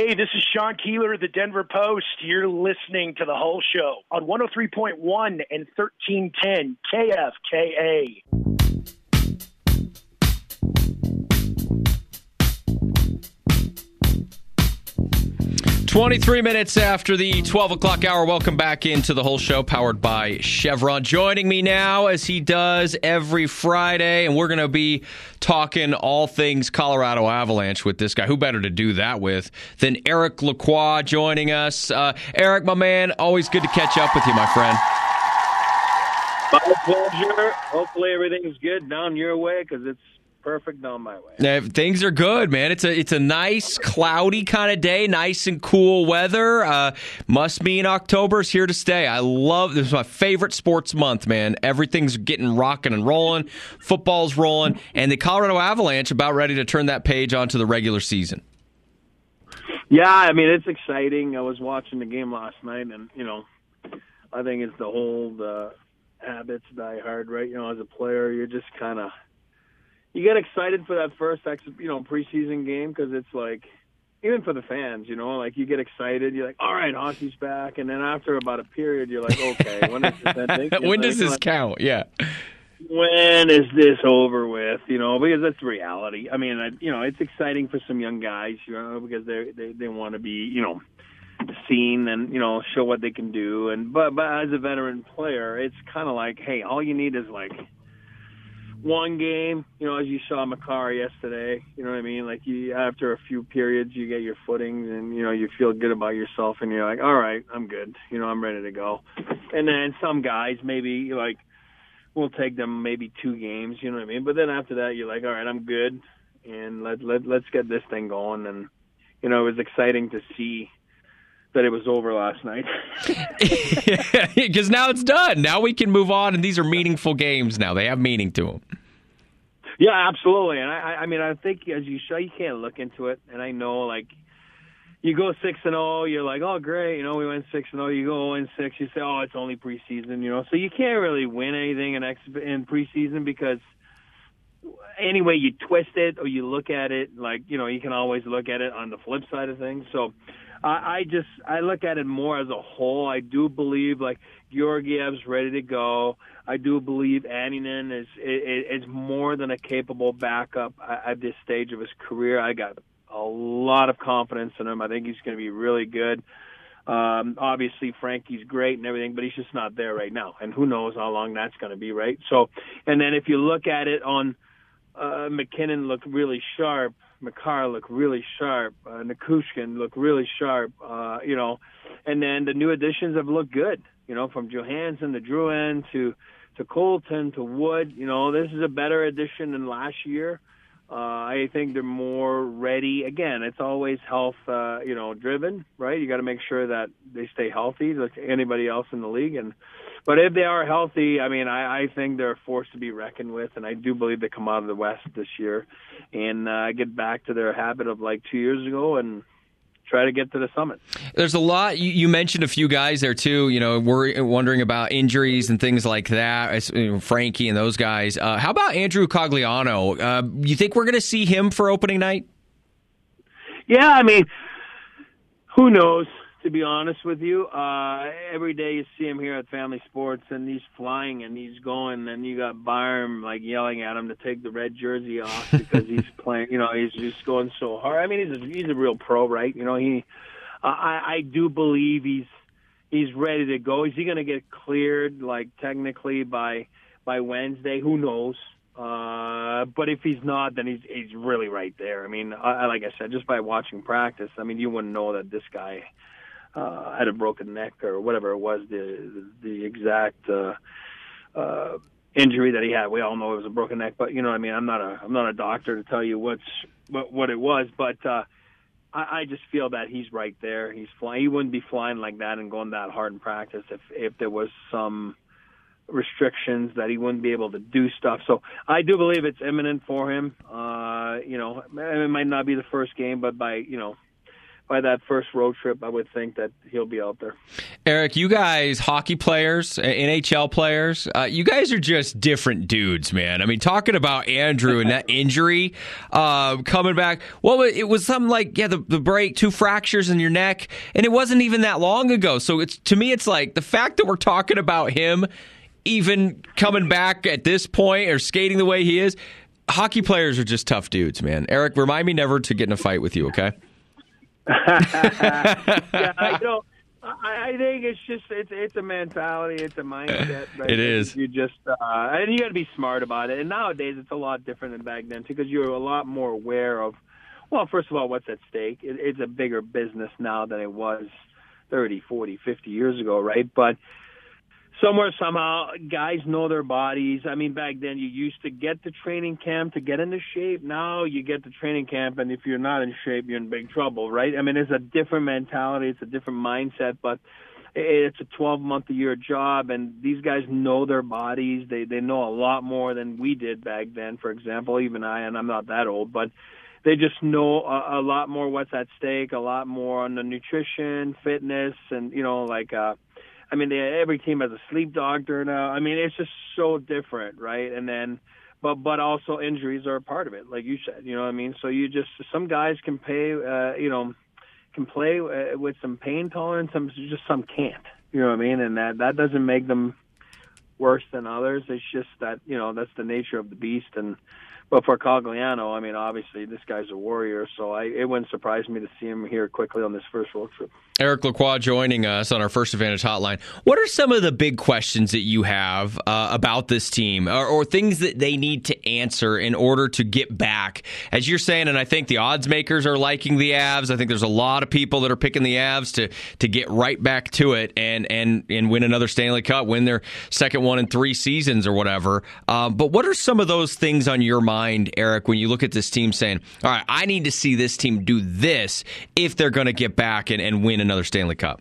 Hey, this is Sean Keeler of the Denver Post. You're listening to The Hull Show on 103.1 and 1310 KFKA. 23 minutes after the 12 o'clock hour, welcome back into The Whole Show, powered by Chevron. Joining me now, as he does every Friday, and we're going to be talking all things Colorado Avalanche with this guy. Who better to do that with than Eric Lacroix joining us? Eric, my man, always good to catch up with you, my friend. My pleasure. Hopefully everything's good down your way, because it's perfect down my way. Yeah, things are good, man. It's a nice, cloudy kind of day, nice and cool weather. Must mean October's here to stay. I love this. Is my favorite sports month, man. Everything's getting rocking and rolling. Football's rolling, and the Colorado Avalanche about ready to turn that page onto the regular season. Yeah, I mean, it's exciting. I was watching the game last night, and I think it's the whole habits die hard, right? As a player, you're just kind of. You get excited for that first, preseason game, because it's like, even for the fans, like you get excited. You're like, all right, hockey's back. And then after about a period, you're like, okay, when is this ending? When does this count? Yeah. When is this over with? Because that's reality. I mean, it's exciting for some young guys, because they want to be, seen and, show what they can do. But as a veteran player, it's kind of like, hey, all you need is like one game, as you saw Makar yesterday, you know what I mean? Like after a few periods, you get your footing and, you feel good about yourself and you're like, all right, I'm good. I'm ready to go. And then some guys maybe like, we'll take them maybe 2 games, you know what I mean? But then after that, you're like, all right, I'm good. And let's get this thing going. And, it was exciting to see that it was over last night. Because now it's done. Now we can move on, and these are meaningful games now. They have meaning to them. Yeah, absolutely. And I think as you show, you can't look into it. And I know, like, you go 6-0, you're like, oh, great, we went 6-0. You go 0-6, you say, oh, it's only preseason, So you can't really win anything in preseason, because any way you twist it or you look at it, like, you can always look at it on the flip side of things. So I look at it more as a whole. I do believe, like, Georgiev's ready to go. I do believe Annunen is more than a capable backup at this stage of his career. I got a lot of confidence in him. I think he's going to be really good. Obviously, Frankie's great and everything, but he's just not there right now. And who knows how long that's going to be, right? So, and then if you look at it on McKinnon looked really sharp. Makar looked really sharp. Nichushkin looked really sharp, And then the new additions have looked good, from Johansson to Drouin to Colton to Wood. This is a better addition than last year. I think they're more ready. Again, it's always health, driven, right? You got to make sure that they stay healthy, like anybody else in the league. But if they are healthy, I mean, I think they're a force to be reckoned with, and I do believe they come out of the West this year and get back to their habit of like 2 years ago and try to get to the summit. There's a lot. You mentioned a few guys there, too. We're wondering about injuries and things like that, Frankie and those guys. How about Andrew Cogliano? You think we're going to see him for opening night? Yeah, I mean, who knows, to be honest with you. Every day you see him here at Family Sports, and he's flying and he's going, and you got Byram like yelling at him to take the red jersey off because he's playing. He's just going so hard. I mean, he's a real pro, right? I do believe he's ready to go. Is he going to get cleared, like, technically by Wednesday? Who knows? But if he's not, then he's really right there. I mean, like I said, just by watching practice, I mean, you wouldn't know that this guy had a broken neck or whatever it was, the exact injury that he had. We all know it was a broken neck, but I mean, I'm not a doctor to tell you what it was, but I just feel that he's right there. He's flying. He wouldn't be flying like that and going that hard in practice if there was some restrictions that he wouldn't be able to do stuff. So I do believe it's imminent for him. It might not be the first game, but by by that first road trip, I would think that he'll be out there. Eric, you guys, hockey players, NHL players, you guys are just different dudes, man. I mean, talking about Andrew and that injury coming back, well, it was something like, the break, 2 fractures in your neck, and it wasn't even that long ago. So to me, it's like the fact that we're talking about him even coming back at this point or skating the way he is, hockey players are just tough dudes, man. Eric, remind me never to get in a fight with you, okay? Yeah, I think it's just it's a mentality, it's a mindset. Right? It is. You just and you got to be smart about it. And nowadays, it's a lot different than back then because you're a lot more aware of. Well, first of all, what's at stake? It's a bigger business now than it was 30, 40, 50 years ago, right? But somehow, guys know their bodies. I mean, back then you used to get to training camp to get into shape. Now you get to training camp, and if you're not in shape, you're in big trouble, right? I mean, it's a different mentality. It's a different mindset, but it's a 12-month-a-year job, and these guys know their bodies. They know a lot more than we did back then, for example. Even and I'm not that old, but they just know a lot more what's at stake, a lot more on the nutrition, fitness, and, I mean, every team has a sleep doctor now. I mean, it's just so different, right? And then, but also injuries are a part of it, like you said. You know what I mean? So some guys can play with some pain tolerance. Some can't. You know what I mean? And that doesn't make them worse than others. It's just that that's the nature of the beast. But for Cogliano, I mean, obviously this guy's a warrior, so it wouldn't surprise me to see him here quickly on this first road trip. Eric Lacroix joining us on our First Advantage hotline. What are some of the big questions that you have about this team or things that they need to answer in order to get back? As you're saying, and I think the odds makers are liking the Avs. I think there's a lot of people that are picking the Avs to get right back to it and win another Stanley Cup, win their second one in 3 seasons or whatever. But what are some of those things on your mind, Eric, when you look at this team saying, all right, I need to see this team do this if they're going to get back and win another Stanley Cup?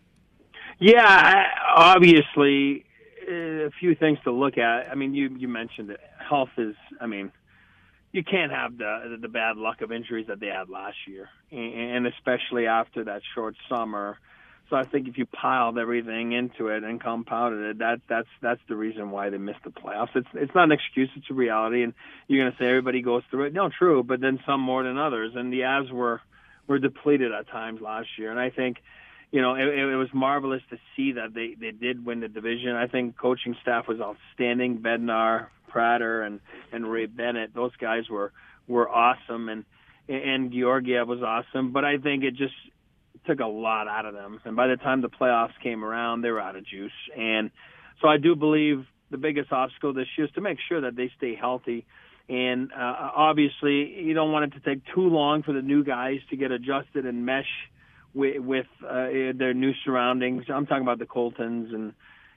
Yeah, obviously, a few things to look at. I mean, you mentioned it. Health is, I mean, you can't have the bad luck of injuries that they had last year, and especially after that short summer. So I think if you piled everything into it and compounded it, that's the reason why they missed the playoffs. It's not an excuse; it's a reality. And you're going to say everybody goes through it. No, true, but then some more than others. And the Avs were depleted at times last year. And I think, it was marvelous to see that they did win the division. I think coaching staff was outstanding. Bednar, Prater, and Ray Bennett, those guys were awesome, and Georgiev was awesome. But I think it just took a lot out of them. And by the time the playoffs came around, they were out of juice. And so I do believe the biggest obstacle this year is to make sure that they stay healthy. And obviously, you don't want it to take too long for the new guys to get adjusted and mesh with their new surroundings. I'm talking about the Coltons and,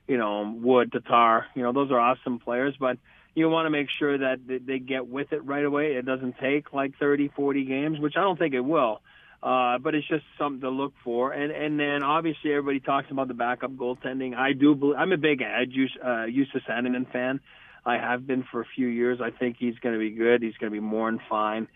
Wood, Tatar. Those are awesome players, but you want to make sure that they get with it right away. It doesn't take like 30, 40 games, which I don't think it will. But it's just something to look for. And then obviously everybody talks about the backup goaltending. I'm a big Justus Annunen fan. I have been for a few years. I think he's going to be good. He's going to be more than fine.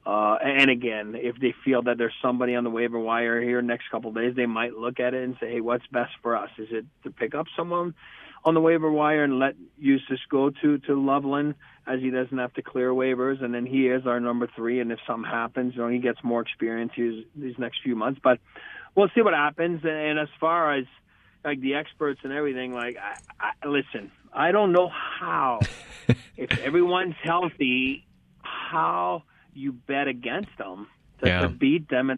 And again, if they feel that there's somebody on the waiver wire here next couple of days, they might look at it and say, hey, what's best for us? Is it to pick up someone on the waiver wire and let Justus go to Loveland as he doesn't have to clear waivers, and then he is our number 3, and if something happens, he gets more experience these next few months. But we'll see what happens. And as far as like the experts and everything, like, listen, I don't know how, if everyone's healthy, how you bet against them to beat them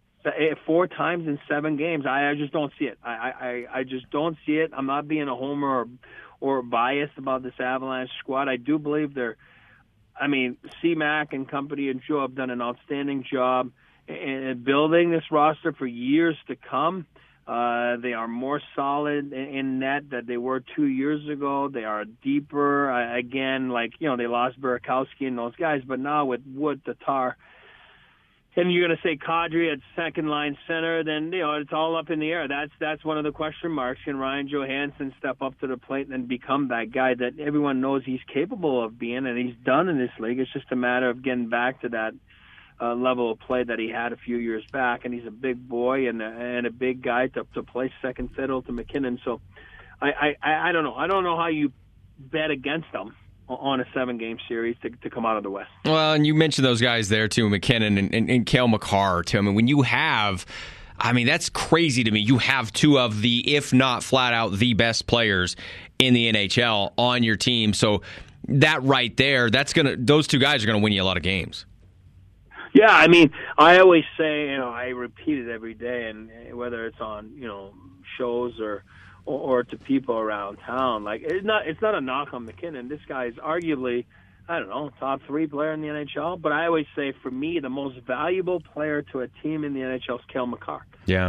4 times in 7 games. I just don't see it. I just don't see it. I'm not being a homer or biased about this Avalanche squad. I do believe C-Mac and company and Joe have done an outstanding job in building this roster for years to come. They are more solid in net than they were 2 years ago. They are deeper. Again, they lost Burakovsky and those guys, but now with Wood, Tatar, and you're going to say Kadri at second-line center, then, it's all up in the air. That's one of the question marks. Can Ryan Johansson step up to the plate and become that guy that everyone knows he's capable of being and he's done in this league? It's just a matter of getting back to that level of play that he had a few years back, and he's a big boy and a big guy to play second fiddle to MacKinnon. So I don't know. I don't know how you bet against them on a 7-game series to come out of the West. Well, and you mentioned those guys there too, MacKinnon and Cale Makar too. I mean, when you have, that's crazy to me. You have two of the, if not flat out, the best players in the NHL on your team. So that right there, those two guys are gonna win you a lot of games. Yeah, I always say, I repeat it every day, and whether it's on, shows or to people around town, like it's not a knock on MacKinnon. This guy is arguably, I don't know, top 3 player in the NHL. But I always say, for me, the most valuable player to a team in the NHL is Cale Makar. Yeah.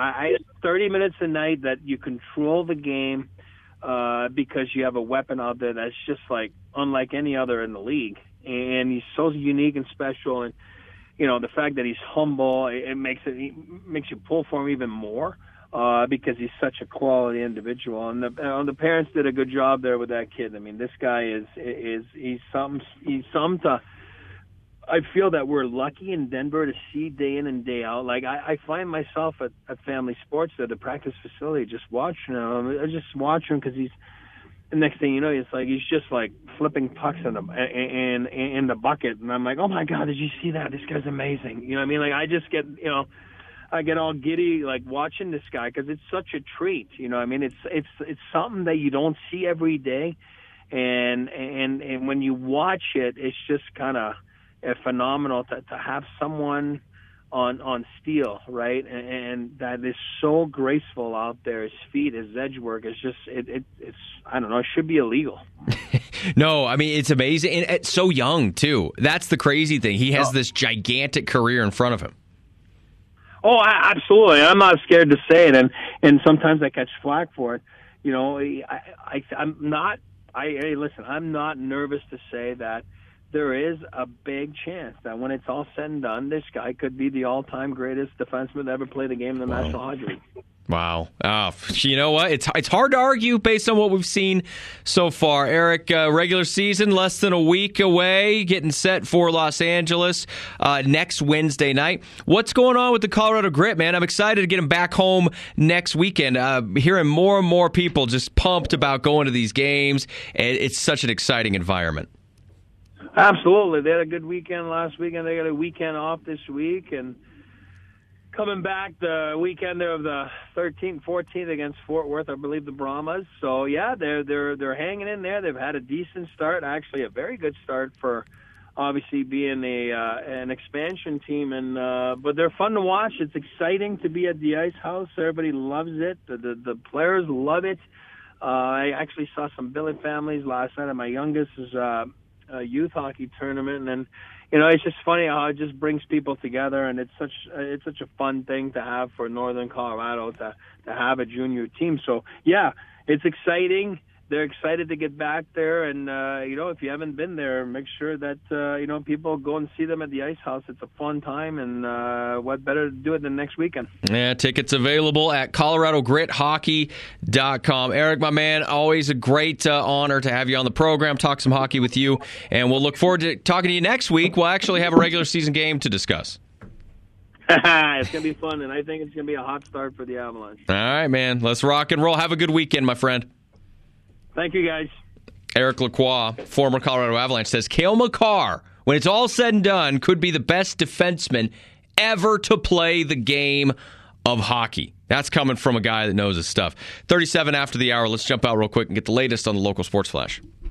30 minutes a night that you control the game because you have a weapon out there that's just like unlike any other in the league, and he's so unique and special. And the fact that he's humble, it makes you pull for him even more because he's such a quality individual. And the parents did a good job there with that kid. This guy he's something to. I feel that we're lucky in Denver to see day in and day out. Like I find myself at Family Sports at the practice facility just watching him. I just watch him because he's. The next thing you know, he's just like flipping pucks in the bucket, and I'm like, oh my God, did you see that? This guy's amazing. Like I just get, I get all giddy like watching this guy because it's such a treat. It's something that you don't see every day, and when you watch it, it's just kind of phenomenal to have someone on steel, right? And that is so graceful out there. His feet, his edge work is just it's I don't know, it should be illegal. No, it's amazing. And it's so young too. That's the crazy thing. He has this gigantic career in front of him. Oh, absolutely. I'm not scared to say it, and sometimes I catch flack for it. I'm not nervous to say that there is a big chance that when it's all said and done, this guy could be the all-time greatest defenseman to ever play the game in the National Hockey League. Wow. You know what? It's hard to argue based on what we've seen so far. Eric, regular season less than a week away, getting set for Los Angeles next Wednesday night. What's going on with the Colorado Grit, man? I'm excited to get them back home next weekend. Hearing more and more people just pumped about going to these games. It's such an exciting environment. Absolutely. They had a good weekend last weekend. They got a weekend off this week, and coming back the weekend of the 13th, 14th against Fort Worth, I believe the Brahmas. So yeah, they're hanging in there. They've had a decent start, actually a very good start for obviously being an expansion team, and but they're fun to watch. It's exciting to be at the Ice House. Everybody loves it. The players love it. I actually saw some billet families last night at my youngest's a youth hockey tournament, and it's just funny how it just brings people together, and it's such a fun thing to have for Northern Colorado to have a junior team. So yeah, it's exciting. They're excited to get back there, and if you haven't been there, make sure that people go and see them at the Ice House. It's a fun time, and what better to do it than next weekend? Yeah, tickets available at ColoradoGritHockey.com. Eric, my man, always a great honor to have you on the program, talk some hockey with you, and we'll look forward to talking to you next week. We'll actually have a regular season game to discuss. It's going to be fun, and I think it's going to be a hot start for the Avalanche. All right, man. Let's rock and roll. Have a good weekend, my friend. Thank you, guys. Eric Lacroix, former Colorado Avalanche, says Cale Makar, when it's all said and done, could be the best defenseman ever to play the game of hockey. That's coming from a guy that knows his stuff. 37 after the hour. Let's jump out real quick and get the latest on the local sports flash.